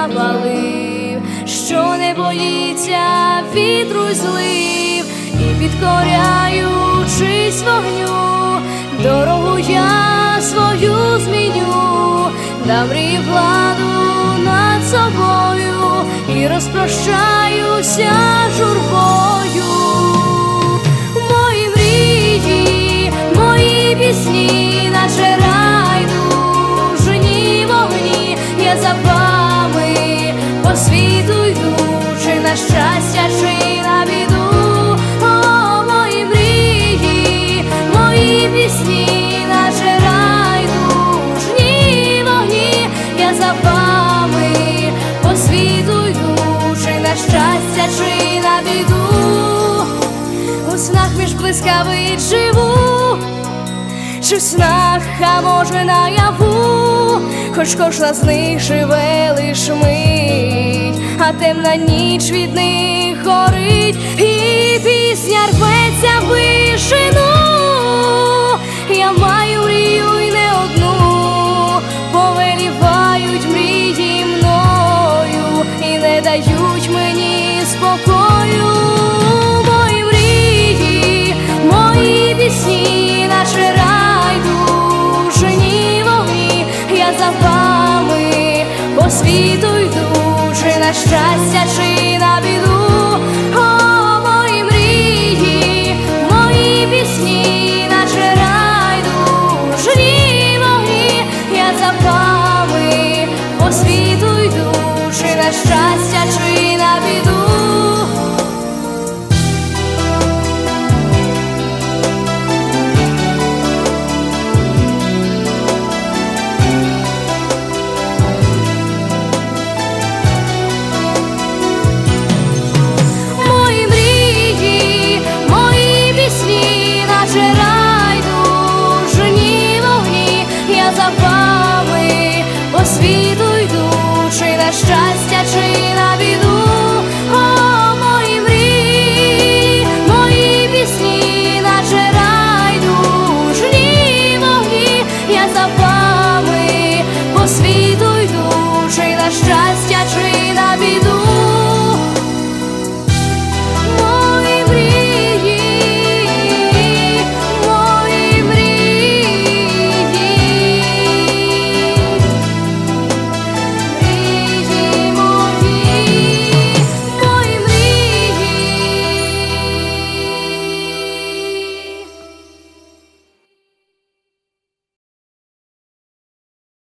запалив, що не боїться вітру й злив, і підкоряючись вогню, дорогу я свою зміню, дам мрії владу над собою і розпрощаюся журбою. Мої мрії, мої пісні, наче райдужні вогні, я за вами по світу йду, чи на щастя, чи на біду. О, мої мрії, мої пісні, наче райдужні вогні, я за вами по світу йду, чи на щастя, чи на біду. У снах між блискавиць живу, чи в снах, а може наяву, хоч кожна з них живе лиш мить, а темна ніч від них горить, і пісня рветься в вишину. Я маю мрію й не одну, повелівають мрії мною і не дають мені спокою. Мої мрії, мої пісні, наче райдужні вогні, я за вами по світу йду, чи на щастя, чи на біду. О, мої мрії, мої пісні, наче райдужні вогні, я за вами по світу йду, чи на щастя, чи на біду. За вами по світу йду, чи на щастя, чи на біду.